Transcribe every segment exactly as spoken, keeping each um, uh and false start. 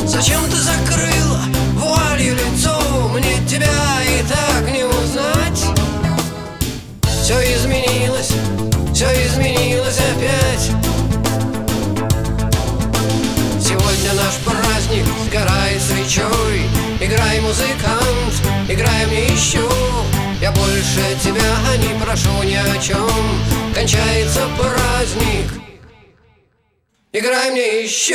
Зачем ты закрыла вуалью лицо? Мне тебя и так не узнать. Все изменилось, все изменилось опять. Сегодня наш праздник сгорает свечой. Играй, музыкант, играй мне еще. Я больше тебя не прошу ни о чем. Кончается праздник, играй мне еще.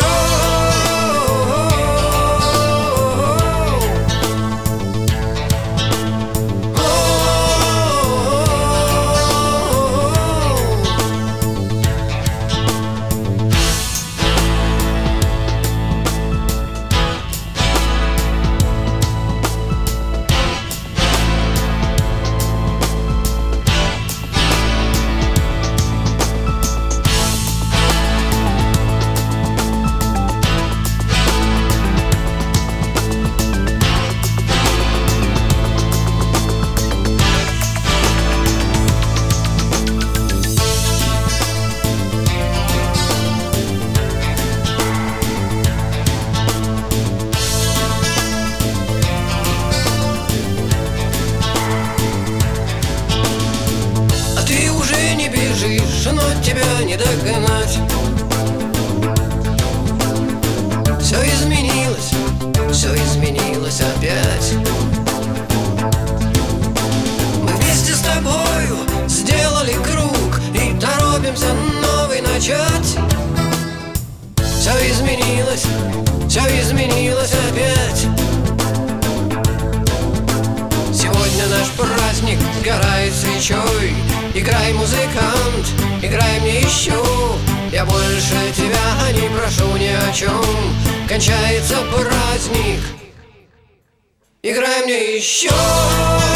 Но тебя не догнать. Все изменилось, все изменилось опять. Мы вместе с тобою сделали круг и торопимся новый начать. Все изменилось, все изменилось опять. Сегодня наш праздник сгорает свечой. Играй, музыкант, играй мне еще. Я больше тебя не прошу ни о чем. Кончается праздник, играй мне еще.